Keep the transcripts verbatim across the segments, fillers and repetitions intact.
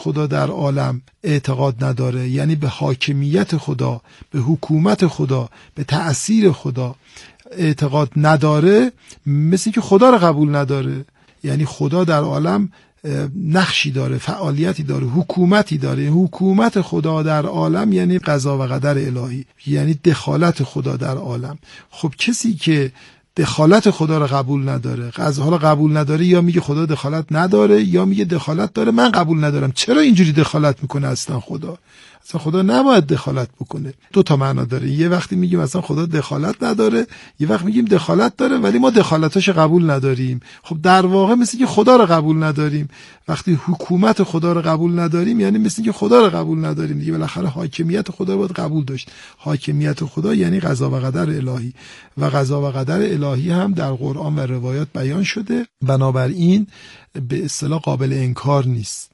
خدا در عالم اعتقاد نداره، یعنی به حاکمیت خدا، به حکومت خدا، به تأثیر خدا اعتقاد نداره، مثل که خدا رو قبول نداره. یعنی خدا در عالم نقشی داره، فعالیتی داره، حکومتی داره. حکومت خدا در عالم یعنی قضا و قدر الهی، یعنی دخالت خدا در عالم. خب کسی که دخالت خدا رو قبول نداره، قضا رو قبول نداره، یا میگه خدا دخالت نداره یا میگه دخالت داره، من قبول ندارم. چرا اینجوری دخالت میکنه اصلا خدا؟ اصلا خدا نباید دخالت بکنه. دو تا معنا داره. یه وقتی میگیم اصلا خدا دخالت نداره، یه وقت میگیم دخالت داره ولی ما دخالتاشو قبول نداریم. خب در واقع مثل که خدا رو قبول نداریم. وقتی حکومت خدا رو قبول نداریم یعنی مثل که خدا رو قبول نداریم دیگه. بالاخره حاکمیت خدا رو باید قبول داشت. حاکمیت خدا یعنی قضا و قدر الهی، و قضا و قدر الهی هم در قرآن و روایات بیان شده، بنابراین به اصطلاح قابل انکار نیست.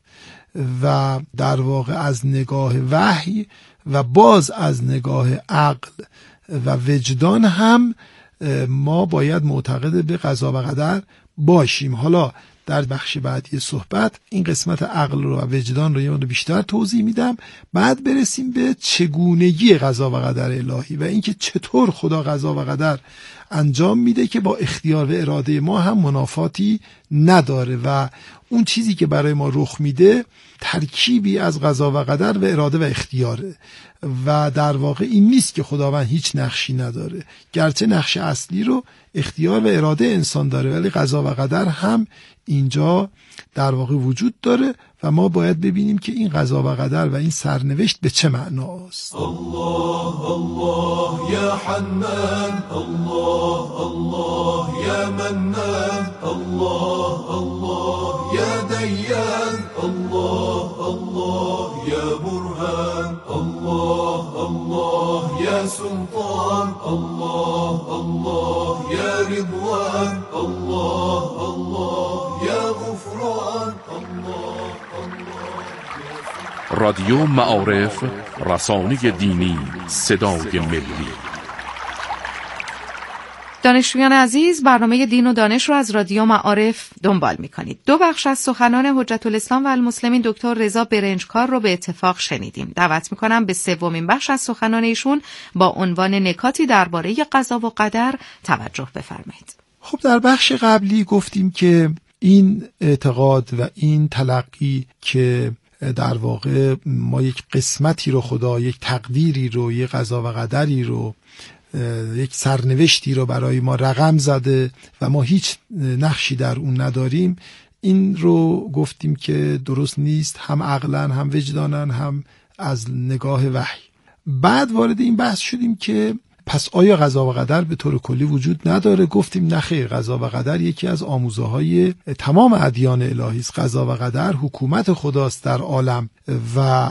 و در واقع از نگاه وحی و باز از نگاه عقل و وجدان هم ما باید معتقد به قضا و قدر باشیم. حالا در بخش بعدی صحبت این قسمت عقل رو و وجدان رو یه مقدار بیشتر توضیح میدم، بعد برسیم به چگونگی قضا و قدر الهی و اینکه چطور خدا قضا و قدر انجام میده که با اختیار و اراده ما هم منافاتی نداره و اون چیزی که برای ما رخ میده ترکیبی از قضا و قدر و اراده و اختیاره. و در واقع این نیست که خداوند هیچ نقشی نداره، گرچه نقش اصلی رو اختیار و اراده انسان داره ولی قضا و قدر هم اینجا در واقع وجود داره و ما باید ببینیم که این قضا و قدر و این سرنوشت به چه معناست. الله الله یا حنان، الله الله یا منان، الله الله یا دیان، الله الله یا برهان، الله الله یا سلطان، الله الله یا رضوان، الله الله یا غفران، الله. رادیو معارف، رسانه دینی، صدای ملی. دانشجویان عزیز، برنامه دین و دانش رو از رادیو معارف دنبال می‌کنید. دو بخش از سخنان حجت الاسلام و المسلمین دکتر رضا برنجکار رو به اتفاق شنیدیم. دعوت می‌کنم به سومین بخش از سخنان ایشون با عنوان نکاتی درباره قضا و قدر توجه بفرمایید. خب در بخش قبلی گفتیم که این اعتقاد و این تلقی که در واقع ما یک قسمتی رو خدا، یک تقدیری رو، یک قضا و قدری رو، یک سرنوشتی رو برای ما رقم زده و ما هیچ نقشی در اون نداریم، این رو گفتیم که درست نیست، هم عقلاً هم وجداناً هم از نگاه وحی. بعد وارد این بحث شدیم که پس آیا قضا و قدر به طور کلی وجود نداره؟ گفتیم نه خیر، قضا و قدر یکی از آموزه‌های تمام ادیان الهی است. قضا و قدر حکومت خداست در عالم و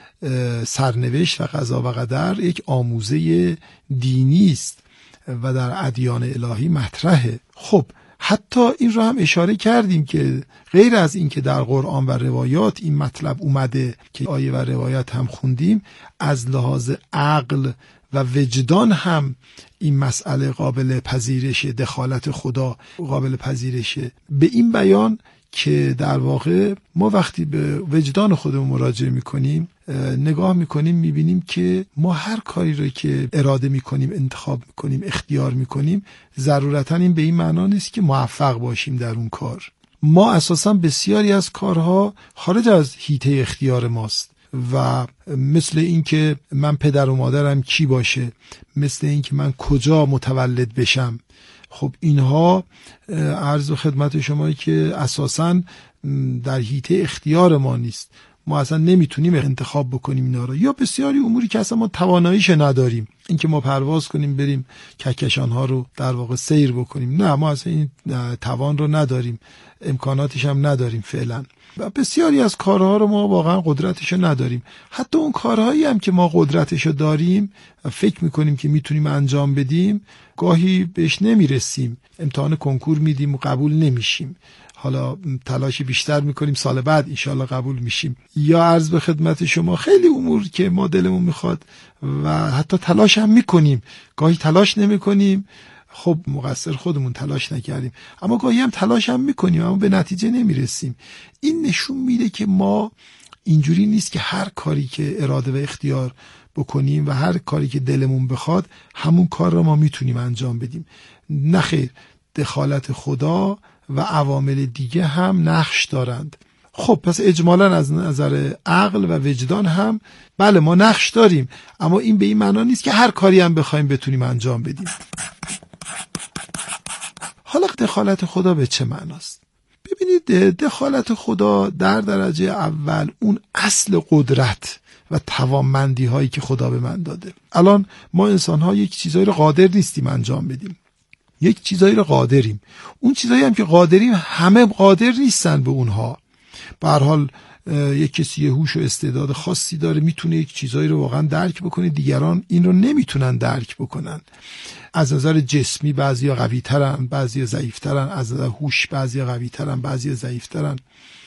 سرنوشت و قضا و قدر یک آموزه دینی است و در ادیان الهی مطرحه. خب حتی این رو هم اشاره کردیم که غیر از این که در قرآن و روایات این مطلب اومده که آیه و روایات هم خوندیم، از لحاظ عقل و وجدان هم این مسئله قابل پذیرشه، دخالت خدا قابل پذیرشه. به این بیان که در واقع ما وقتی به وجدان خودمون مراجعه میکنیم، نگاه میکنیم، میبینیم که ما هر کاری رو که اراده میکنیم، انتخاب میکنیم، اختیار میکنیم، ضرورتاً این به این معنا نیست که موفق باشیم در اون کار. ما اساساً بسیاری از کارها خارج از حیطه اختیار ماست و مثل این که من پدر و مادرم کی باشه، مثل این که من کجا متولد بشم، خب اینها عرض و خدمت شمایی که اساساً در حیطه اختیار ما نیست. ما اصلا نمیتونیم انتخاب بکنیم اینا رو، یا بسیاری اموری که اصلا ما تواناییش نداریم، اینکه ما پرواز کنیم بریم کهکشان ها رو در واقع سیر بکنیم، نه ما اصلا این توان رو نداریم، امکاناتش هم نداریم فعلا. و بسیاری از کارها رو ما واقعا قدرتش رو نداریم. حتی اون کارهایی هم که ما قدرتش رو داریم و فکر میکنیم که میتونیم انجام بدیم، گاهی بهش نمیرسیم، امتحان کنکور میدیم و قبول نمیشیم، حالا تلاشی بیشتر میکنیم سال بعد انشالله قبول میشیم. یا عرض به خدمت شما خیلی امور که ما دلمون میخواد و حتی تلاش هم میکنیم، گاهی تلاش نمیکنیم، خب مقصر خودمون، تلاش نکردیم، اما گاهی هم تلاش هم میکنیم اما به نتیجه نمیرسیم. این نشون میده که ما اینجوری نیست که هر کاری که اراده و اختیار بکنیم و هر کاری که دلمون بخواد همون کار رو ما میتونیم انجام بدیم. نه خیر، دخالت خدا و عوامل دیگه هم نقش دارند. خب پس اجمالا از نظر عقل و وجدان هم بله ما نقش داریم، اما این به این معنا نیست که هر کاری هم بخوایم بتونیم انجام بدیم. حالا دخالت خدا به چه معناست؟ ببینید، دخالت خدا در درجه اول اون اصل قدرت و توانمندی هایی که خدا به من داده. الان ما انسان ها یک چیزایی رو قادر نیستیم انجام بدیم، یک چیزایی رو قادریم. اون چیزایی هم که قادریم همه قادر نیستن به اونها. به هر حال یک کسی هوش و استعداد خاصی داره، میتونه یک چیزایی رو واقعا درک بکنه، دیگران این رو نمیتونن درک بکنن. از نظر جسمی بعضیا قوی ترن، بعضیا ضعیف ترن، از نظر هوش بعضیا قوی ترن، بعضیا ضعیف ترن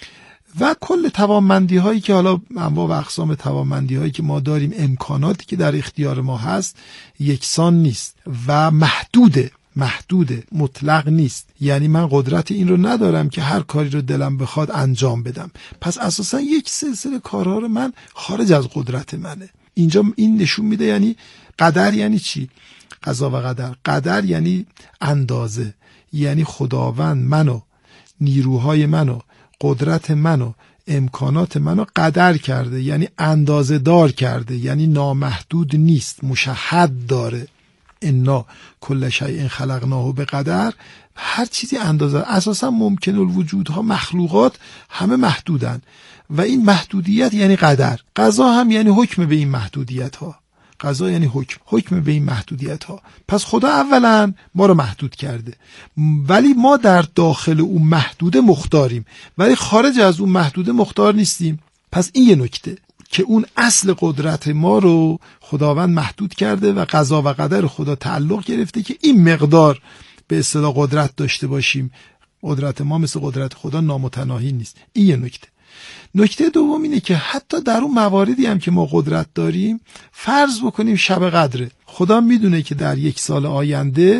و کل توانمندی هایی که حالا انواع و اقسام توانمندی هایی که ما داریم، امکاناتی که در اختیار ما هست یکسان نیست و محدوده محدوده مطلق نیست. یعنی من قدرت این رو ندارم که هر کاری رو دلم بخواد انجام بدم. پس اساسا یک سلسله کارها رو من خارج از قدرت منه. اینجا این نشون میده یعنی قدر یعنی چی؟ قضا و قدر. قدر یعنی اندازه، یعنی خداوند منو، نیروهای منو، قدرت منو، امکانات منو قدر کرده، یعنی اندازه دار کرده، یعنی نامحدود نیست، مشهد داره. انا کل شیء خلقناه بقدر. هر چیزی اندازه. اساسا ممکن الوجودها، مخلوقات همه محدودن و این محدودیت یعنی قدر. قضا هم یعنی حکم به این محدودیت ها. قضا یعنی حکم حکم به این محدودیت ها. پس خدا اولا ما رو محدود کرده، ولی ما در داخل اون محدوده مختاریم، ولی خارج از اون محدوده مختار نیستیم. پس این یه نکته که اون اصل قدرت ما رو خداوند محدود کرده و قضا و قدر خدا تعلق گرفته که این مقدار به اصطلاح قدرت داشته باشیم. قدرت ما مثل قدرت خدا نامتناهی نیست. این یه نکته. نکته دوم اینه که حتی در اون مواردی هم که ما قدرت داریم، فرض بکنیم شب قدره، خدا میدونه که در یک سال آینده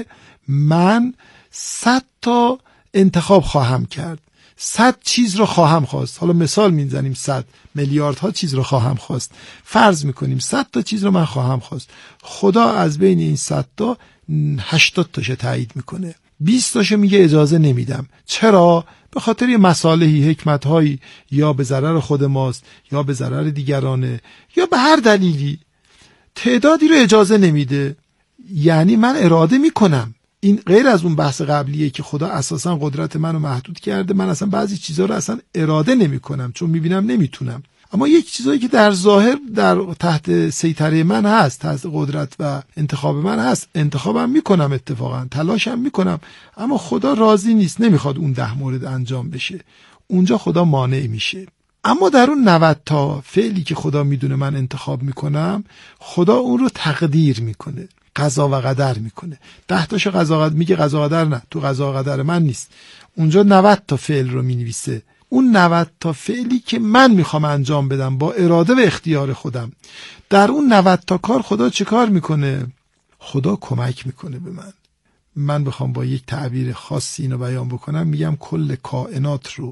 من صد تا انتخاب خواهم کرد، صد چیز رو خواهم خواست. حالا مثال میزنیم، صد میلیاردها چیز رو خواهم خواست. فرض میکنیم صد تا چیز رو من خواهم خواست. خدا از بین این صد تا هشتاد تاشو تایید میکنه، بیست تاشو میگه اجازه نمیدم. چرا؟ به خاطر یه مصالحی، حکمتهایی، یا به ضرر خود ماست یا به ضرر دیگرانه یا به هر دلیلی تعدادی رو اجازه نمیده. یعنی من اراده میکنم. این غیر از اون بحث قبلیه که خدا اساسا قدرت منو محدود کرده، من اصلا بعضی چیزها رو اصلا اراده نمی کنم چون میبینم نمیتونم. اما یک چیزایی که در ظاهر در تحت سیطره من هست، تحت قدرت و انتخاب من هست، انتخابم میکنم، اتفاقا تلاشم میکنم، اما خدا راضی نیست، نمیخواد اون ده مورد انجام بشه. اونجا خدا مانع میشه. اما در اون نود تا فعلی که خدا میدونه من انتخاب میکنم، خدا اون رو تقدیر میکنه، قضا و قدر میکنه. ده تاشو قضا قدر میگه، قضا قدر نه، تو قضا و قدر من نیست. اونجا نود تا فعل رو مینویسه. اون نود تا فعلی که من میخوام انجام بدم با اراده و اختیار خودم، در اون نود تا کار خدا چه کار میکنه؟ خدا کمک میکنه به من. من بخوام با یک تعبیر خاصی اینو بیان بکنم، میگم کل کائنات رو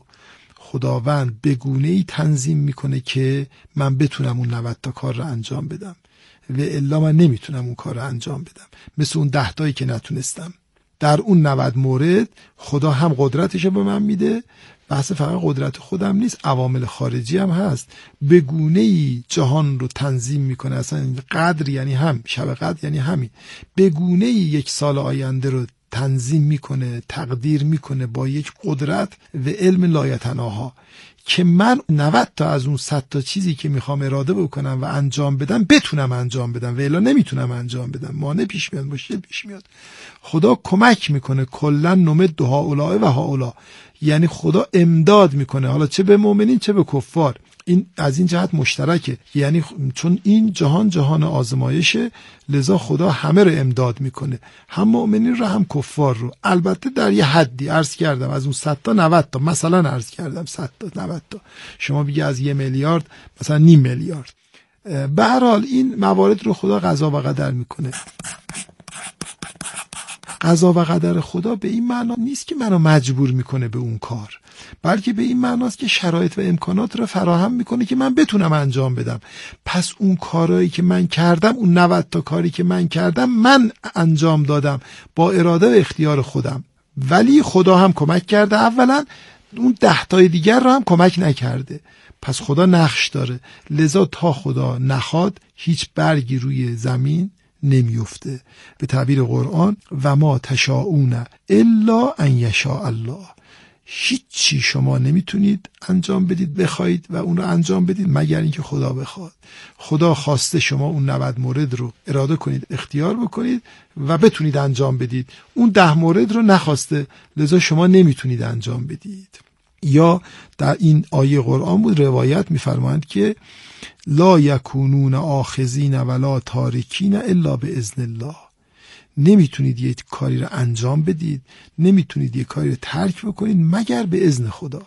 خداوند به گونه‌ای تنظیم میکنه که من بتونم اون نود تا کار رو انجام بدم، و الا من نمیتونم اون کار رو انجام بدم. مثل اون ده تایی که نتونستم. در اون نود مورد خدا هم قدرتشو به من میده، بحث فقط قدرت خودم نیست، عوامل خارجی هم هست. به گونه‌ای جهان رو تنظیم میکنه. اصلا قدر یعنی هم، شب قدر یعنی همین. به گونه‌ای یک سال آینده رو تنظیم میکنه، تقدیر میکنه با یک قدرت و علم لایتناها که من نود تا از اون صد تا چیزی که میخوام اراده بکنم و انجام بدم بتونم انجام بدم، و الا نمیتونم انجام بدم. مانع پیش میاد، مشکل پیش میاد. خدا کمک میکنه. کلا نمد هؤلاء و هؤلاء، یعنی خدا امداد میکنه، حالا چه به مؤمنین چه به کفار. این از این جهت مشترکه، یعنی چون این جهان جهان آزمایشه، لذا خدا همه رو امداد میکنه، هم مؤمنین رو هم کفار رو. البته در یه حدی عرض کردم، از اون صد تا نود تا مثلا عرض کردم، صد تا نود تا، شما بگی از یه میلیارد مثلا نیم میلیارد. به هر حال این موارد رو خدا قضا و قدر میکنه. قضا و قدر خدا به این معنا نیست که منو مجبور میکنه به اون کار، بلکه به این معناست که شرایط و امکانات رو فراهم میکنه که من بتونم انجام بدم. پس اون کارهایی که من کردم، اون نود تا کاری که من کردم، من انجام دادم با اراده و اختیار خودم، ولی خدا هم کمک کرده. اولا اون ده تای دیگر رو هم کمک نکرده. پس خدا نقش داره، لذا تا خدا نخواد هیچ برگی روی زمین نمیفته. به تعبیر قرآن و ما تشاءون الا ان یشاء الله، هیچی شما نمیتونید انجام بدید بخواید و اون رو انجام بدید مگر اینکه خدا بخواد. خدا خواسته شما اون نود مورد رو اراده کنید، اختیار بکنید و بتونید انجام بدید. اون ده مورد رو نخواسته، لذا شما نمیتونید انجام بدید. یا در این آیه قرآن بود روایت می‌فرمایند که لا یکونون آخذین ولا تارکین الا باذن الله، نمیتونید یک کاری رو انجام بدید، نمیتونید یک کاری رو ترک بکنید مگر به اذن خدا.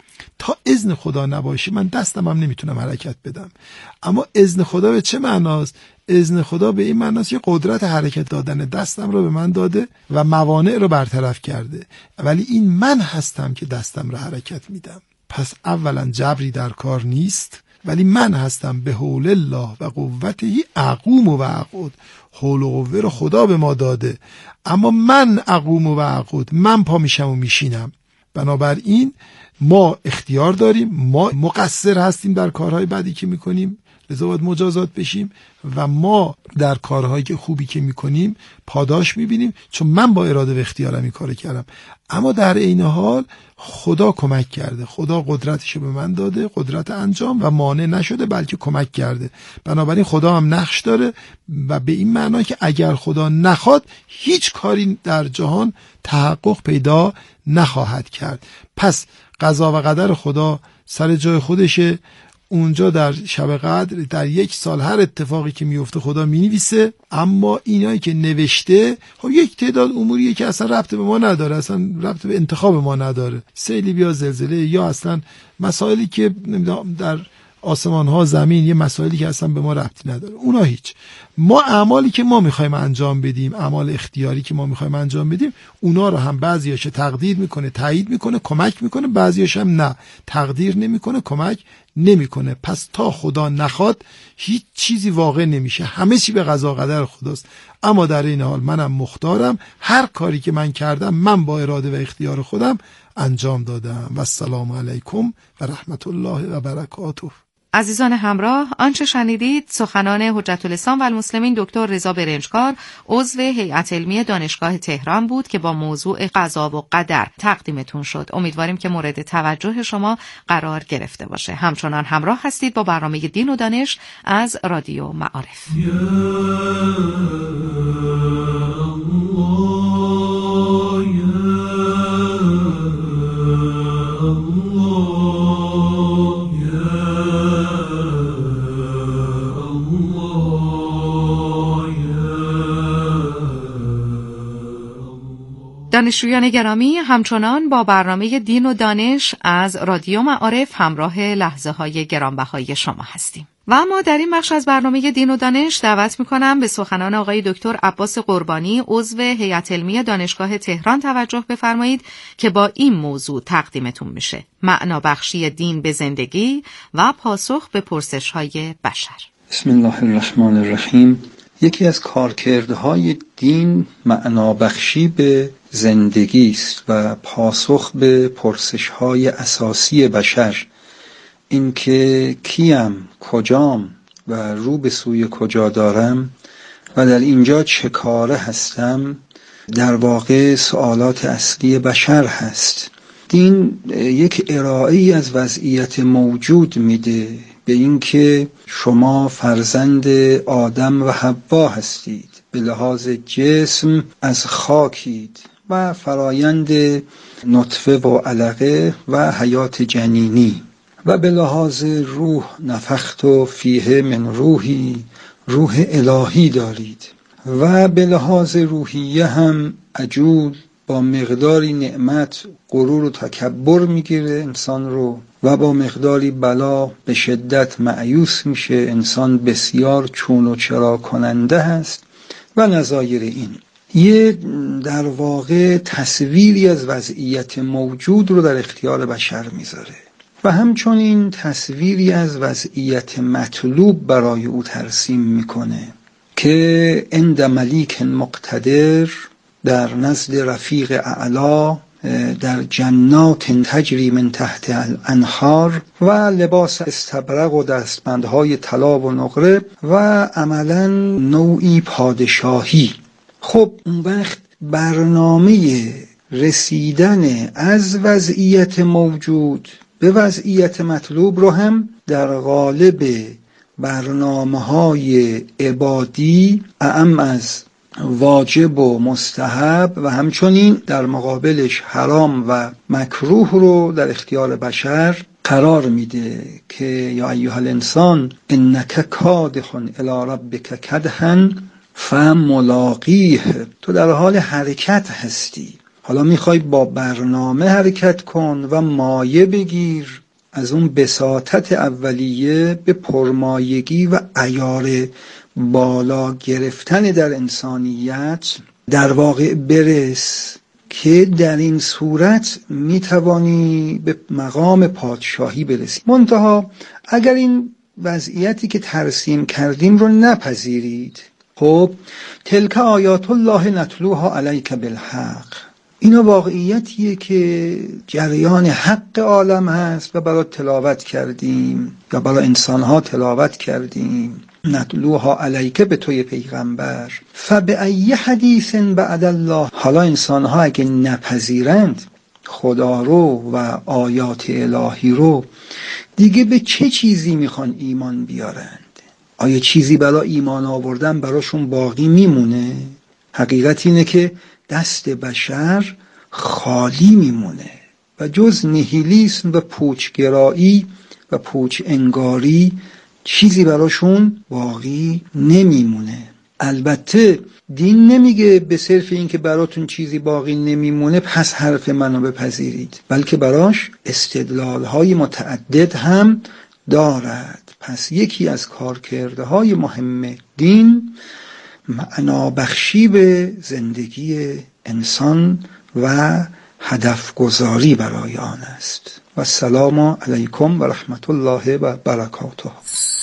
تا اذن خدا نباشه من دستم هم نمیتونم حرکت بدم. اما اذن خدا به چه معناست؟ اذن خدا به این معناست که قدرت حرکت دادن دستم رو به من داده و موانع رو برطرف کرده، ولی این من هستم که دستم رو حرکت میدم. پس اولا جبری در کار نیست، ولی من هستم به حول الله و قوته اقوم و اقعد. حول و قوه رو خدا به ما داده، اما من اقوم و اقعد، من پا میشم و میشینم. بنابراین ما اختیار داریم، ما مقصر هستیم در کارهای بدی که میکنیم، لذا باید مجازات بشیم، و ما در کارهایی که خوبی که میکنیم پاداش میبینیم، چون من با اراده و اختیارم این کارو کردم. اما در عین حال خدا کمک کرده، خدا قدرتشو به من داده، قدرت انجام، و مانع نشده بلکه کمک کرده. بنابراین خدا هم نقش داره و به این معنا که اگر خدا نخواد هیچ کاری در جهان تحقق پیدا نخواهد کرد. پس قضا و قدر خدا سر جای خودشه. اونجا در شب قدر در یک سال هر اتفاقی که میفته خدا مینویسه، اما اینایی که نوشته خب یک تعداد اموریه که اصلا ربط به ما نداره، اصلا ربط به انتخاب ما نداره، سیلی بیا زلزله، یا اصلا مسائلی که در آسمان ها زمین، یه مسائلی که اصلا به ما ربطی نداره، اونا هیچ. ما اعمالی که ما میخوایم انجام بدیم، اعمال اختیاری که ما میخوایم انجام بدیم، اونا رو هم بعضیاش تقدیر میکنه، تایید میکنه، کمک میکنه، بعضیاش هم نه، تقدیر نمیکنه، کمک نمیکنه. پس تا خدا نخواد هیچ چیزی واقع نمیشه، همه چی به قضا قدر خداست. اما در این حال منم مختارم، هر کاری که من کردم من با اراده و اختیار خودم انجام دادم. و السلام علیکم و رحمت الله و برکاته. عزیزان همراه، آنچه شنیدید سخنان حجت الاسلام و المسلمین دکتر رضا برنجکار، عضو هیئت علمی دانشگاه تهران بود که با موضوع قضا و قدر تقدیمتون شد. امیدواریم که مورد توجه شما قرار گرفته باشه. همچنان همراه هستید با برنامه دین و دانش از رادیو معارف. دانشجویان گرامی، همچنان با برنامه دین و دانش از رادیو معارف همراه لحظه های گرانبهای شما هستیم. و اما در این بخش از برنامه دین و دانش دعوت میکنم به سخنان آقای دکتر عباس قربانی، عضو هیئت علمی دانشگاه تهران توجه بفرمایید که با این موضوع تقدیمتون میشه: معنا بخشی دین به زندگی و پاسخ به پرسش های بشر. بسم الله الرحمن الرحیم. یکی از کارکردهای دین معنابخشی به زندگی است و پاسخ به پرسش‌های اساسی بشر، اینکه کیم، کجام و رو به سوی کجا دارم و در اینجا چه کاره هستم، در واقع سوالات اصلی بشر هست. دین یک ارائه‌ای از وضعیت موجود میده به اینکه شما فرزند آدم و حوا هستید، به لحاظ جسم از خاکید و فرایند نطفه و علقه و حیات جنینی، و به لحاظ روح نفخت فیه من روحی، روح الهی دارید، و به لحاظ روحیه هم عجول با مقداری نعمت غرور و تکبر میگیره انسان رو، و با مقداری بلا به شدت مایوس میشه، انسان بسیار چون و چرا کننده هست و نظایر این. یه در واقع تصویری از وضعیت موجود رو در اختیار بشر میذاره و همچنین تصویری از وضعیت مطلوب برای او ترسیم میکنه که عند ملیک مقتدر در نزد رفیق اعلا در جنات تجری من تحت الانهار و لباس استبرق و دستبندهای طلا و نقره و عملا نوعی پادشاهی. خب اون وقت برنامه رسیدن از وضعیت موجود به وضعیت مطلوب رو هم در قالب برنامه‌های عبادی اعم از واجب و مستحب و همچنین در مقابلش حرام و مکروه رو در اختیار بشر قرار میده که یا ایها الانسان انک کادح الی ربک کدحا فملاقیه، تو در حال حرکت هستی، حالا میخوای با برنامه حرکت کن و مایه بگیر از اون بساطت اولیه به پرمایگی و عیار بالا گرفتن در انسانیت در واقع برس که در این صورت میتوانی به مقام پادشاهی برسی. منتها اگر این وضعیتی که ترسیم کردیم رو نپذیرید، خب تلک آیات الله نتلوها علیک بالحق، اینا واقعیتیه که جریان حق عالم هست و برای تلاوت کردیم یا برای انسانها تلاوت کردیم، نتلوها علیک به توی پیغمبر، فبأی حدیث بعد الله، حالا انسانها اگه نپذیرند خدا رو و آیات الهی رو دیگه به چه چیزی میخوان ایمان بیارند؟ آیا چیزی برای ایمان آوردن براشون باقی میمونه؟ حقیقت اینه که دست بشر خالی میمونه و جز نیهیلیسم و پوچگرایی و پوچ انگاری چیزی براشون باقی نمیمونه. البته دین نمیگه به صرف این که براتون چیزی باقی نمیمونه پس حرف منو بپذیرید، بلکه براش استدلال‌های متعدد هم دارد. پس یکی از کارکردهای مهم دین معنا بخشی به زندگی انسان و هدف گذاری برای آن است. و السلام علیکم و رحمت الله و برکاته.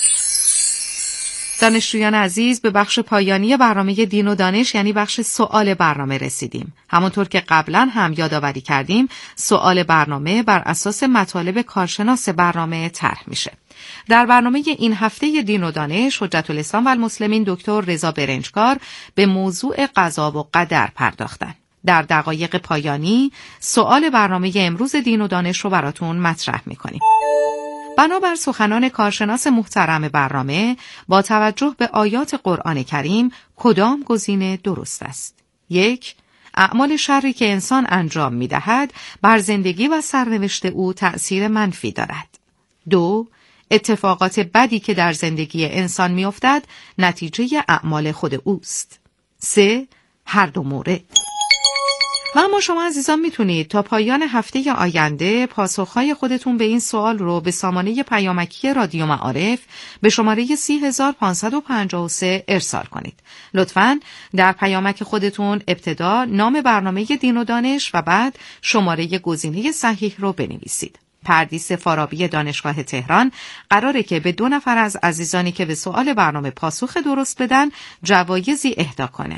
دانشجویان عزیز، به بخش پایانی برنامه دین و دانش یعنی بخش سوال برنامه رسیدیم. همونطور که قبلا هم یادآوری کردیم، سوال برنامه بر اساس مطالب کارشناس برنامه طرح میشه. در برنامه این هفته دین و دانش، حجت الاسلام و المسلمین دکتر رضا برنجکار به موضوع قضا و قدر پرداختن. در دقایق پایانی سوال برنامه امروز دین و دانش رو براتون مطرح میکنیم. بنابر سخنان کارشناس محترم برنامه، با توجه به آیات قرآن کریم کدام گزینه درست است؟ یک، اعمال شری که انسان انجام می‌دهد بر زندگی و سرنوشت او تأثیر منفی دارد. دو، اتفاقات بدی که در زندگی انسان می‌افتد نتیجه اعمال خود اوست. سه، هر دو مورد. و اما شما عزیزان میتونید تا پایان هفته آینده پاسخهای خودتون به این سوال رو به سامانه پیامکی رادیو معارف به شماره سی هزار پانصد و پنجاه و سه ارسال کنید. لطفاً در پیامک خودتون ابتدا نام برنامه دین و دانش و بعد شماره گزینه صحیح رو بنویسید. پردیس فارابی دانشگاه تهران قراره که به دو نفر از عزیزانی که به سوال برنامه پاسخ درست بدن جوایزی اهدا کنه.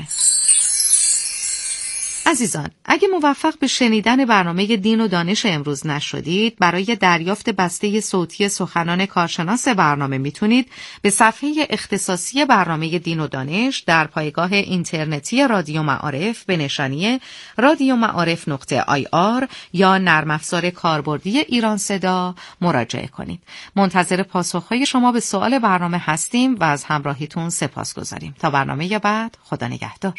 عزیزان، اگه موفق به شنیدن برنامه دین و دانش امروز نشدید، برای دریافت بسته صوتی سخنان کارشناس برنامه میتونید به صفحه اختصاصی برنامه دین و دانش در پایگاه اینترنتی رادیو معارف به نشانی رادیو معارف نقطه آی آر یا نرم افزار کاربردی ایران صدا مراجعه کنید. منتظر پاسخهای شما به سوال برنامه هستیم و از همراهیتون سپاسگزاریم. تا برنامه بعد، خدا نگهدار.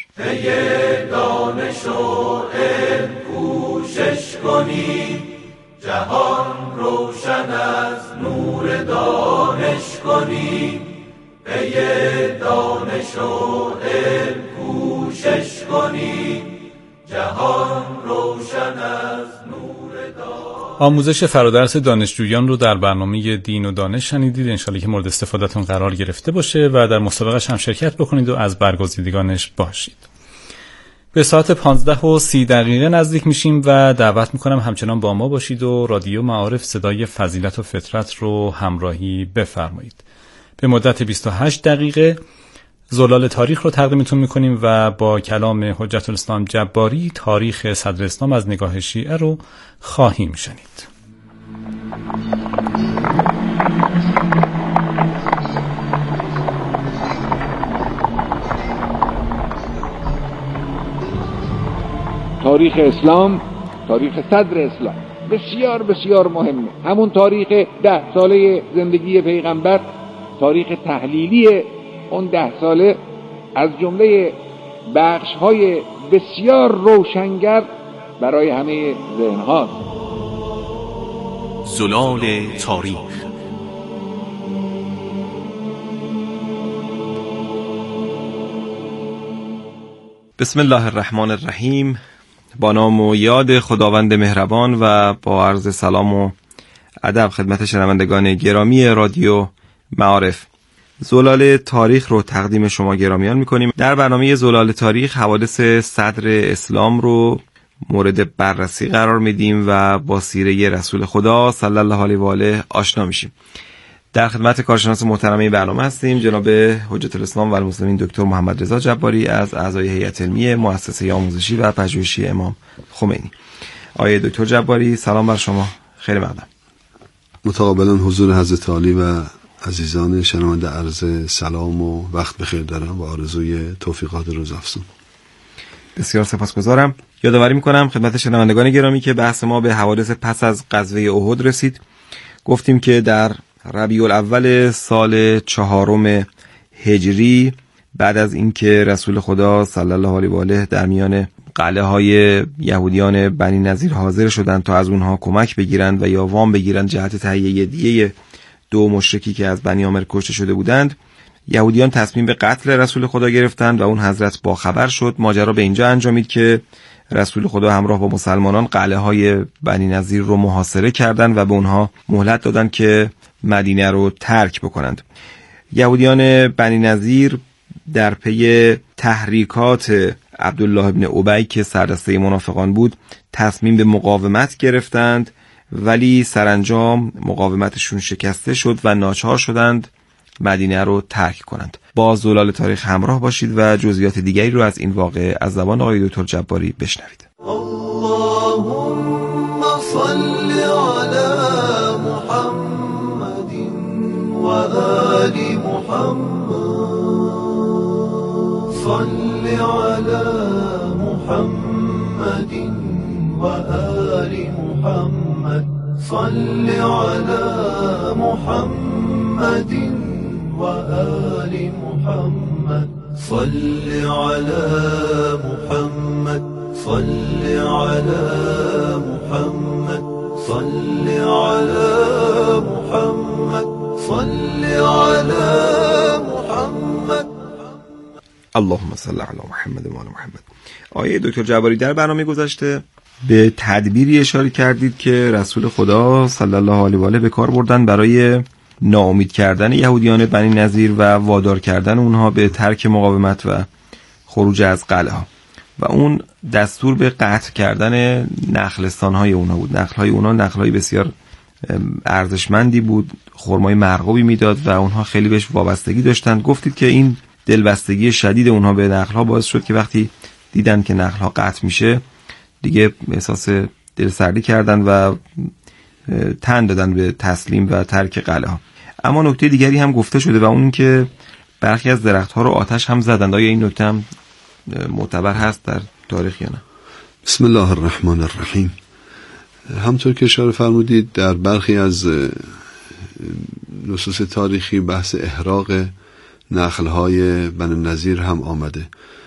علم کوشش کنیم، جهان روشن از نور دانش کنیم. پی دانش و علم کوشش کنیم، جهان روشن از نور دانش. آموزش فرادرس دانشجویان رو در برنامه دین و دانش شنیدید. انشالله که مورد استفادهتون قرار گرفته باشه و در مسابقهش هم شرکت بکنید و از برگزیدگانش باشید. به ساعت پانزده و سی دقیقه نزدیک میشیم و دعوت میکنم همچنان با ما باشید و رادیو معارف صدای فضیلت و فطرت رو همراهی بفرمایید. به مدت بیست و هشت دقیقه زلال تاریخ رو تقدیمتون میکنیم و با کلام حجت الاسلام جباری تاریخ صدر اسلام از نگاه شیعه رو خواهیم شنید. تاریخ اسلام، تاریخ صدر اسلام بسیار بسیار مهمه. همون تاریخ ده ساله زندگی پیغمبر، تاریخ تحلیلی اون ده ساله از جمله بخش‌های بسیار روشنگر برای همه ذهن‌ها. زلال تاریخ. بسم الله الرحمن الرحیم. با نام و یاد خداوند مهربان و با عرض سلام و ادب خدمت شنوندگان گرامی رادیو معارف، زلال تاریخ رو تقدیم شما گرامیان میکنیم. در برنامه زلال تاریخ حوادث صدر اسلام رو مورد بررسی قرار میدیم و با سیره رسول خدا صلی الله علیه و آله آشنا میشیم. در خدمت کارشناس محترم این برنامه هستیم جناب حجت الاسلام و المسلمین دکتر محمد رضا جباری از اعضای هیئت علمی مؤسسه آموزشی و پژوهشی امام خمینی. آقای دکتر جباری سلام بر شما. خیلی ممنون. متقابلا حضور حضرت عالی و عزیزان شنونده عرض سلام و وقت بخیر دارم و آرزوی توفیقات روزافزون. بسیار سپاسگزارم. یادآوری میکنم خدمت شنوندگان گرامی که بحث ما به حوادث پس از غزوه احد رسید. گفتیم که در ربیع الاول سال چهارم هجری بعد از اینکه رسول خدا صلی الله علیه و آله در میان قلعه های یهودیان بنی نظیر حاضر شدند تا از اونها کمک بگیرند و یا وام بگیرند جهت تهیه دیه دو مشرکی که از بنی عامر کشته شده بودند، یهودیان تصمیم به قتل رسول خدا گرفتند و اون حضرت با خبر شد. ماجرا به اینجا انجامید که رسول خدا همراه با مسلمانان قلعه های بنی نظیر رو محاصره کردند و به اونها مهلت دادند که مدینه رو ترک بکنند. یهودیان بنی نظیر در پی تحریکات عبدالله ابن ابی که سردسته منافقان بود تصمیم به مقاومت گرفتند، ولی سرانجام مقاومتشون شکسته شد و ناچار شدند مدینه رو ترک کنند. با زلال تاریخ همراه باشید و جزئیات دیگری رو از این واقعه از زبان آقای دکتر جباری بشنوید. اللهم صل علی محمد و آل محمد، صل علی محمد و آل محمد، صل علی محمد و آل محمد، صل علی محمد، صل علی محمد، صل علی محمد، صل علی محمد. اللهم صل علی محمد و آل محمد. آیه دکتر جباری در برنامه گذشته به تدبیری اشاره کردید که رسول خدا صلی الله علیه و آله به کار بردن برای ناامید کردن یهودیان بنی نظیر و وادار کردن اونها به ترک مقاومت و خروج از قلعه ها و اون دستور به قطع کردن نخلستان های اونها بود. نخل های اونها نخل های بسیار ارزشمندی بود، خرمای مرغوبی میداد و اونها خیلی بهش وابستگی داشتند. گفتید که این دلبستگی شدید اونها به نخل ها باعث شد که وقتی دیدن که نخل ها قطع میشه دیگه احساس دلسردی کردن و تن دادن به تسلیم و ترک قلعه ها. اما نکته دیگری هم گفته شده و اون که برخی از درخت ها رو آتش هم زدند. آیا این نکته هم معتبر هست در تاریخ یا نه؟ بسم الله الرحمن الرحیم. همطور که اشاره فرمودید در برخی از نصوص تاریخی بحث احراق نخل‌های بنی نظیر هم آمده،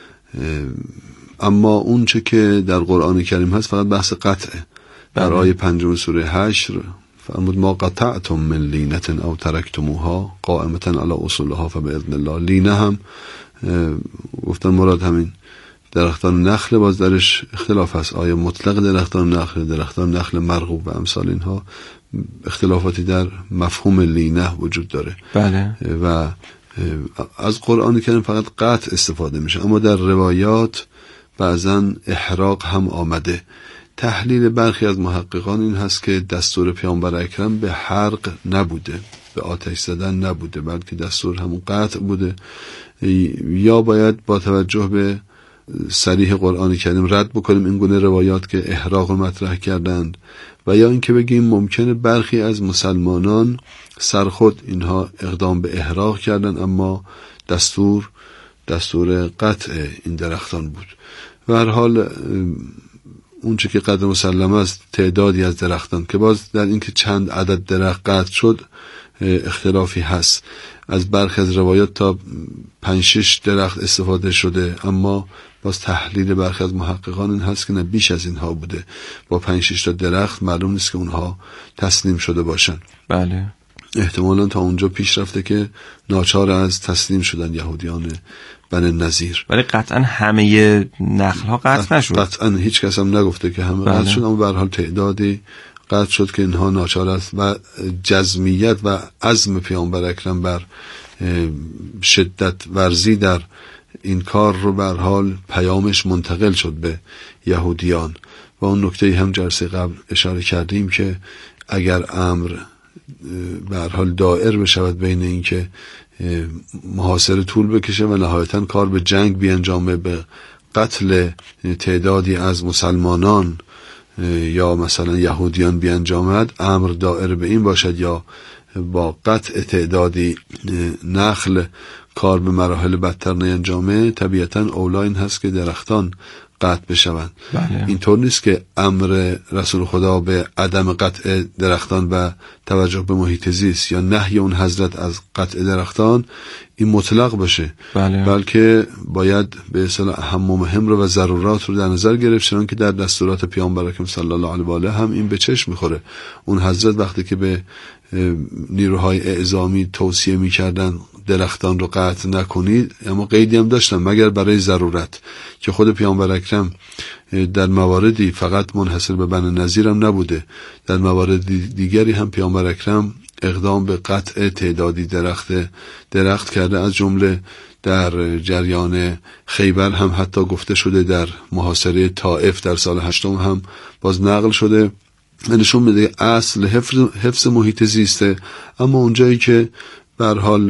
اما اون چه که در قرآن کریم هست فقط بحث قطعه. در آیه پنجم سوره حشر فرمود ما قطعتم من لینة او ترکتموها قائمة علی اصولها فباذن الله. لینه هم گفتن مراد همین درختان نخل، باز درش اختلاف هست، آیا مطلق درختان نخل، درختان نخل مرغوب و امثال اینها، اختلافاتی در مفهوم لینه وجود داره. بله. و از قرآن کریم فقط قطع استفاده میشه، اما در روایات بعضا احراق هم آمده. تحلیل برخی از محققان این هست که دستور پیامبر اکرم به حرق نبوده، به آتش زدن نبوده، بلکه دستور همون قطع بوده. یا باید با توجه به صریح قرآن کریم رد بکنیم این گونه روایات که احراق مطرح کردند، و یا اینکه بگیم ممکنه برخی از مسلمانان سرخود اینها اقدام به احراق کردن، اما دستور دستور قطع این درختان بود. و هر حال اون چه که قدر مسلم است تعدادی از درختان که باز در اینکه چند عدد درخت قطع شد اختلافی هست. از برخی از روایات تا پنج شش درخت استفاده شده، اما باز تحلیل برخی از محققان این هست که نه بیش از اینها بوده. با پنج شش تا درخت معلوم نیست که اونها تسلیم شده باشن. بله، احتمالاً تا اونجا پیش رفته که ناچار از تسلیم شدن یهودیان بنی نظیر. ولی قطعا همه نخل ها قطع نشد. قطعا هیچ کس هم نگفته که همه قطع شد، اما به هر حال تعدادی قطع شد که اینها ناچار است. و جزمیت و عزم پیامبر اکرم بر شدت ورزی در این کار رو به هر حال پیامش منتقل شد به یهودیان. و اون نکته هم جلسه قبل اشاره کردیم که اگر امر به هر حال دائر بشود بین این که محاصره طول بکشه و نهایتاً کار به جنگ بیانجامه، به قتل تعدادی از مسلمانان یا مثلا یهودیان بیانجامد، امر دائر به این باشد یا با قطع تعدادی نخل کار به مراحل بدتر نینجامه، طبیعتاً اولا این هست که درختان قطع بشوند. بله. اینطور نیست که امر رسول خدا به عدم قطع درختان و توجه به محیط زیست یا نهی اون حضرت از قطع درختان این مطلق باشه. بله. بلکه باید به اصطلاح اهم و مهم رو و ضرورات رو در نظر گرفت، چون که در دستورات پیامبر اکرم صلی الله علیه و آله هم این به چشم میخوره. اون حضرت وقتی که به نیروهای اعزامی توصیه میکردن درختان رو قطع نکنید، اما قیدی هم داشتن مگر برای ضرورت، که خود پیامبر اکرم در مواردی فقط منحصر به بنی نظیر هم نبوده، در موارد دیگری هم پیامبر اکرم اقدام به قطع تعدادی درخت درخت کرده. از جمله در جریان خیبر هم حتی گفته شده، در محاصره طائف در سال هشتم هم باز نقل شده. نشون میده اصل حفظ, حفظ محیط زیسته، اما اونجایی که به هر حال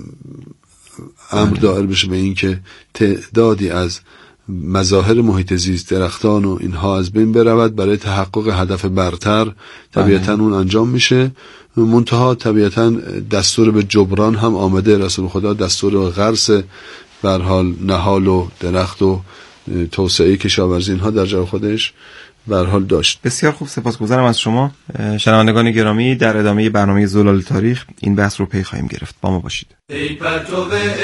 امر دائر بشه به این که تعدادی از مظاهر محیط زیست، درختان و اینها از بین برود برای تحقق هدف برتر، طبیعتاً اون انجام میشه. منتها طبیعتاً دستور به جبران هم آمده. رسول خدا دستور غرس به هر حال نهال و درخت و توسعه کشاورزی اینها در جای خودش به هر حال داشت. بسیار خوب، سپاسگزارم از شما. شنوندگان گرامی، در ادامه برنامه زلال تاریخ این بحث رو پی خواهیم گرفت. با ما باشید. ای پرتو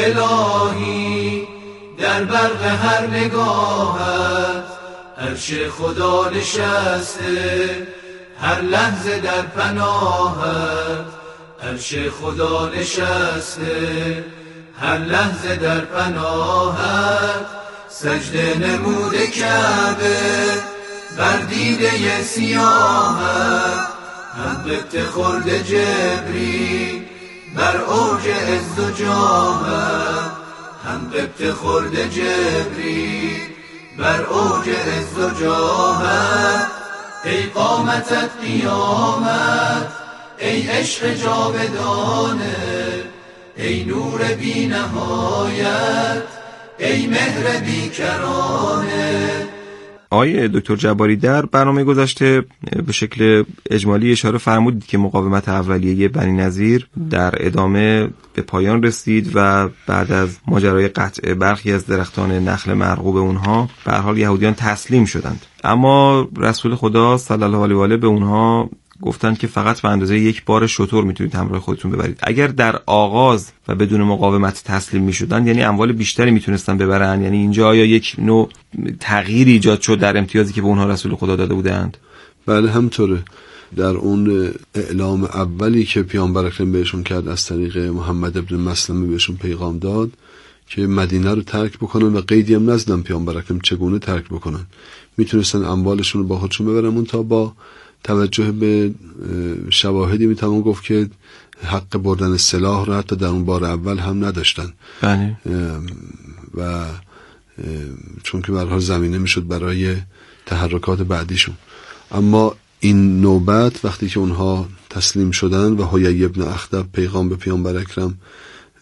الهی در برق هر نگاهت، عرش خدا نشسته هر لحظه در پناهت، عرش خدا نشسته هر لحظه در پناهت، سجده نموده کعبه بر دیده سیاهت، هم قبط خورده جبریل بر اوج عز و جاهت، هم قبط خورده جبریل بر اوج عز و جاهت، ای قامتت قیامت، ای عشق جاودانه، ای نور بی نهایت، ای مهر بی کرانه. آقای دکتر جباری، در برنامه گذشته به شکل اجمالی اشاره فرمودید که مقاومت اولیه بنی نظیر در ادامه به پایان رسید و بعد از ماجرای قطع برخی از درختان نخل مرغوب اونها به هر حال یهودیان تسلیم شدند. اما رسول خدا صلی الله علیه و آله به اونها گفتند که فقط به اندازه یک بار شتر میتونید همراه خودتون ببرید. اگر در آغاز و بدون مقاومت تسلیم میشدن، یعنی اموال بیشتری میتونستن ببرن. یعنی اینجا آیا یک نوع تغییر ایجاد شد در امتیازی که به اونها رسول خدا داده بودند؟ بله همطوره. در اون اعلام اولی که پیامبر اکرم بهشون کرد از طریق محمد ابن مسلمه بهشون پیغام داد که مدینه رو ترک بکنن و قیدی هم نزدن پیامبر اکرم چگونه ترک بکنن. میتونستن اموالشون رو با خودشون ببرن، اون تا با توجه به شواهدی میتونم گفت که حق بردن سلاح رو حتی در اون بار اول هم نداشتن. بله. و چون که به هر حال زمینه میشد برای تحرکات بعدیشون. اما این نوبت وقتی که اونها تسلیم شدن و حیی ابن اخطب پیغام به پیامبر اکرم